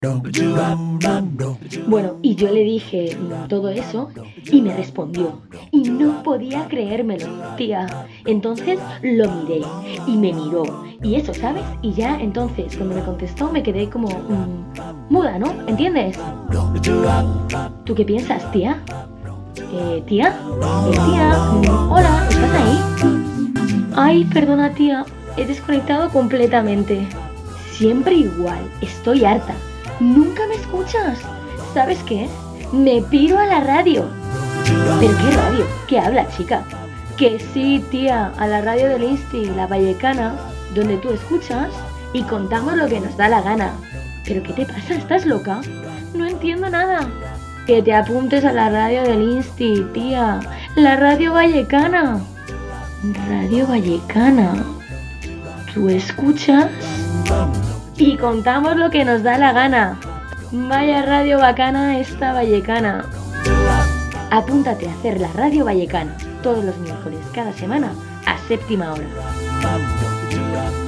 Bueno, y yo le dije todo eso y me respondió. Y no podía creérmelo, tía. Entonces lo miré y me miró. Y eso, ¿sabes? Y ya entonces, cuando me contestó, me quedé como muda, ¿no? ¿Entiendes? ¿Tú qué piensas, tía? ¿Tía? Tía, hola, ¿estás ahí? Ay, perdona, tía. He desconectado completamente. Siempre igual. Estoy harta. Nunca me escuchas. ¿Sabes qué? Me piro a la radio. ¿Pero qué radio? ¿Qué habla, chica? Que sí, tía, a la radio del Insti, la Vallecana, donde tú escuchas y contamos lo que nos da la gana. ¿Pero qué te pasa? ¿Estás loca? No entiendo nada. Que te apuntes a la radio del Insti, tía. La radio Vallecana. Radio Vallecana. ¿Tú escuchas? Y contamos lo que nos da la gana. Vaya radio bacana esta vallecana. Apúntate a hacer la radio vallecana todos los miércoles cada semana a 7:00 hora.